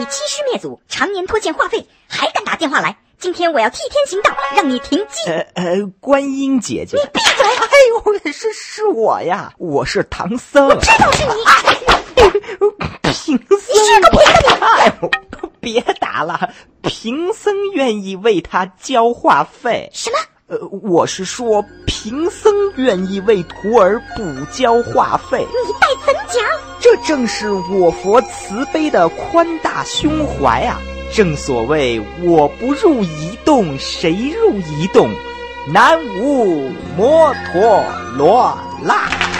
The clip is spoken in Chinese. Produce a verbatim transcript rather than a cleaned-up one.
你欺师灭祖，常年拖欠话费，还敢打电话来？今天我要替天行道，让你停机。 呃呃，观音姐姐， 你闭嘴！ 哎呦，是是我呀，我是唐僧。 我知道是你。 哎呦，贫僧， 你是个贫僧！ 哎呦，别打了，贫僧愿意为他交话费。 什么？ 呃，我是说，贫僧愿意为徒儿补交话费。 你待怎讲？ 这正是我佛慈悲的宽大胸怀啊！正所谓，我不入一洞，谁入一洞？南无摩陀罗那。